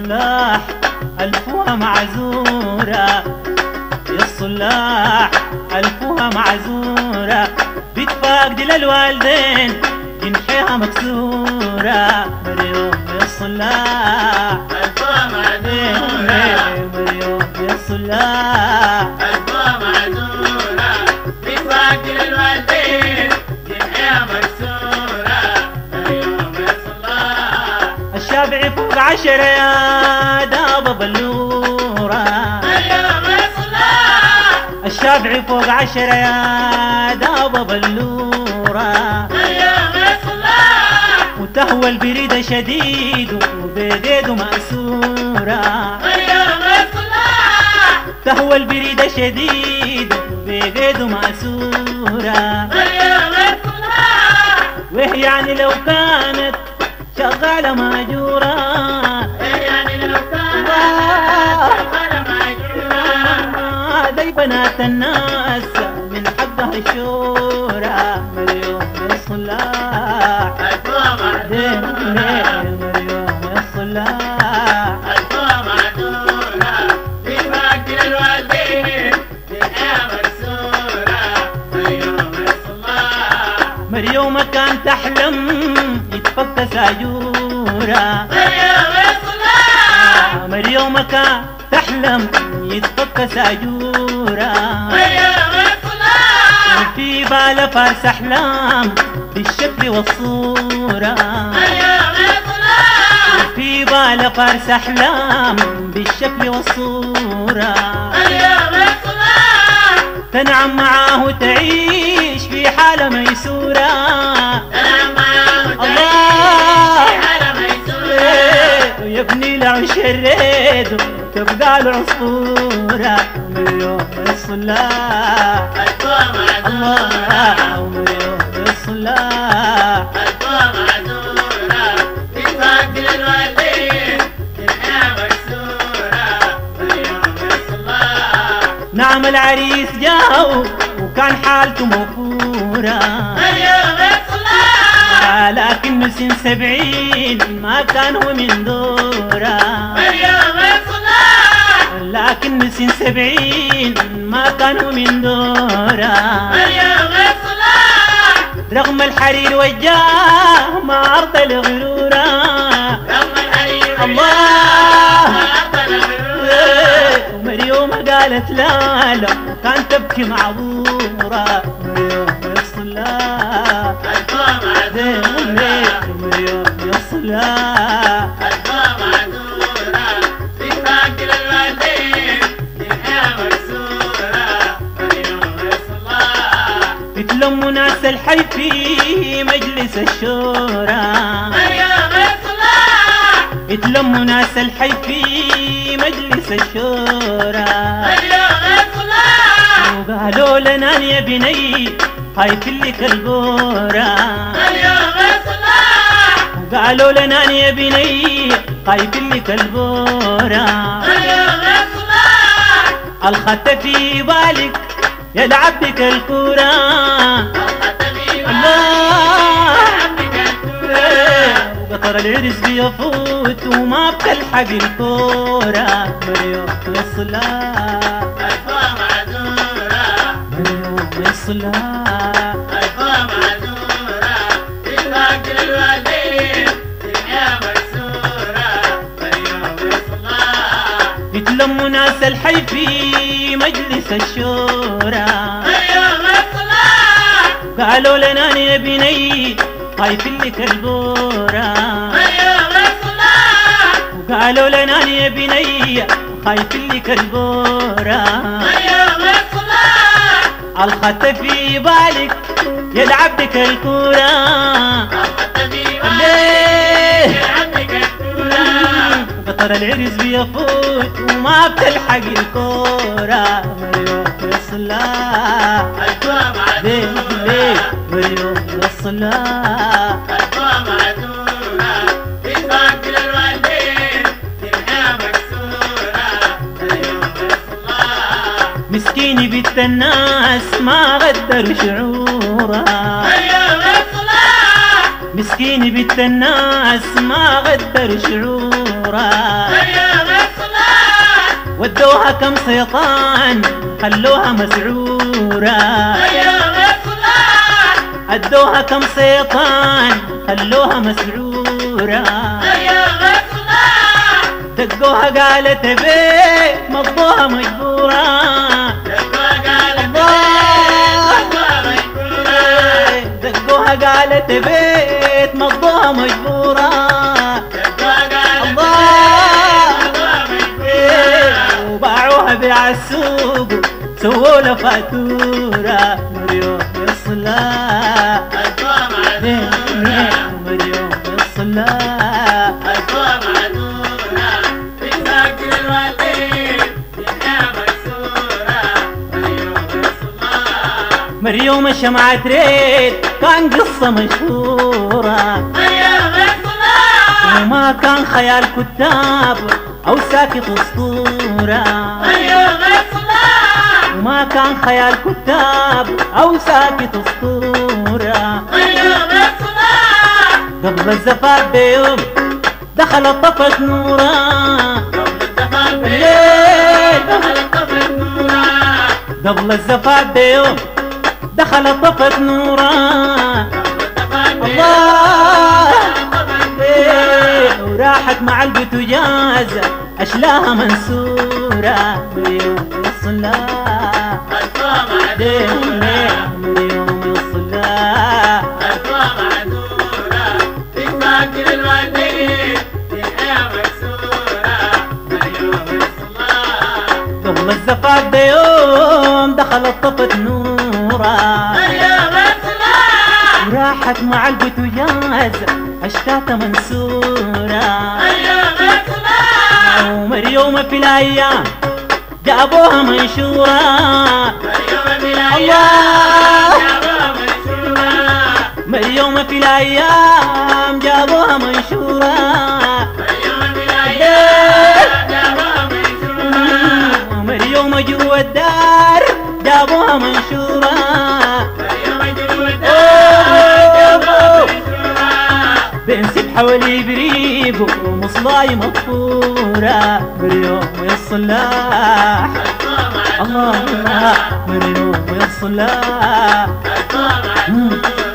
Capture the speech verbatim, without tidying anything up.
الصلاح ألفوها معزورة، يا الصلاح ألفوها معزورة، بتفاقد للوالدين جنحيها مكسورة. مريم يا الصلاح ألفوها معزورة، مريم يا الصلاح ألفوها معزورة، بتفاقد للوالدين جنحيها مكسورة. مريم يا الصلاح الشافعي فوق عشرة يا دابة بلورة، مريم يا الصلاح الشافعي فوق عشرة يا دابة بلورة، مريم يا الصلاح وتهوى البريدة شديد وبيديده مأسورة. مريم يا الصلاح تهوى البريدة شديد وبيديده مأسورة. مريم يا الصلاح وهي يعني لو كانت شغالة ماجورة، يعني لو كانت آه، شغالة مأجورة. دي بنات الناس من حقها الشورى. مريم يا الصلاح ألفوها معزورة، مريم يا الصلاح ألفوها معزورة، بتفاقد للوالدين جنحيها مكسورة. مريم يا الصلاح مريوم كان تحلم يتفك ساجورة. مريم يا الصلاح مريوم كان تحلم يتفك ساجورة، مريم يا الصلاح في بال فارس أحلام بالشكل والصورة. مريم يا الصلاح في بال فارس أحلام بالشكل والصورة، مريم يا الصلاح تنعم معاه وتعيش في حالة ميسورة. أنا معاه الله تعيش على ميسورة. إيه، يبني لعش الريد تبقى له عصفورة. مريم يا الصلاح ألفوها معزورة، الله مريم يا الصلاح ألفوها معزورة، بتفاقد للوالدين جنحيها مكسورة. مريم يا الصلاح نعم العريس جاو وكان حالته موفورة، مريم يا الصلاح لكنه سن سبعين ما كان هو من دوره. مريم يا الصلاح لكنه سن سبعين ما كان هو من دوره. مريم يا الصلاح رغم الحرير وجاه ما أرضى لغرورة. رغم الحرير الله وأرض الغرورة. إيه، ومريوم قالت لا لا كان تبكي معذورة. مريم يا الصلاح ألفوها معزورة، مريم يا الصلاح ألفوها معزورة، بتفاقد للوالدين جنحيها مكسورة. مريم يا الصلاح يتلموا ناس الحي في مجلس الشورى. مريم يا الصلاح يتلموا ناس الحي في مجلس الشورى، مريم يا الصلاح وقالوا لنا يا بني هاي لك البورة. مريم يا الصلاح وقالوا لنا يا بني هاي لك البورة. مريم يا الصلاح الخط في بالك يلعب بك الكورة. الله قطر العرس بيفوت وما بتلحق الكورة. مريم يا الصلاح ألفوها معزورة، مريم يا الصلاح ألفوها معزورة، بتفاقد للوالدين جنحيها مكسورة. مريم يا الصلاح يتلموا ناس الحي في مجلس الشورى. مريم يا الصلاح قالوا لنا يا بني هاي لك البورة. مريم يا الصلاح وقالوا لنا يا بني هاي لك البورة. مريم يا الصلاح الخط في بالك يلعب بك الكورة. ليه قطر العرس بيفوت وما بتلحق الكورة. مريم يا الصلاح ألفوها ليه معزورة، ليه مريم يا الصلاح ألفوها معزورة، بتفاقد للوالدين جنحيها مكسورة. مريم يا الصلاح مسكيني بنت الناس ما غدروا شعورها. مريم يا الصلاح مسكيني بنت الناس ما غدروا شعورها. منشورة. مريم الصلاح ودوها كم شيطان خلوها مسعورة. مريم الصلاح ادوها كم شيطان خلوها مسعورة. مريم الصلاح دقوها قالت بيه مضوها مجبورة. دقوها قالت بيت مضوها مجبورة. وباعوها بيع السوق سووا لها فاتورة. مريم الصلاح مريم الصلاح مريم الشمعة تريد كان قصة مشهورة. وما كان خيال كتاب أو ساكت أسطورة. وما كان خيال كتاب أو ساكت أسطورة. قبل الزفاف بيوم دخلت طفت نورا. قبل الزفاف بيوم دخلت طفت نورا. الله وراحت مع البوتجاز أشلاها منسورة. مريم الصلاح مريم الصلاح قبل الزفاف بيوم دخلت طفت نورا. وراحت مع البوتجاز أشتاتا منسورة. ومريوم في الأيام جابوها منشورة. الله مريوم في الأيام جابوها منشورة. مريوم جوا الدار جابوها منشورة. بين سبحة والإبريق ومصلاي مغفورة. مريم الصلاح الله الله مريم الصلاح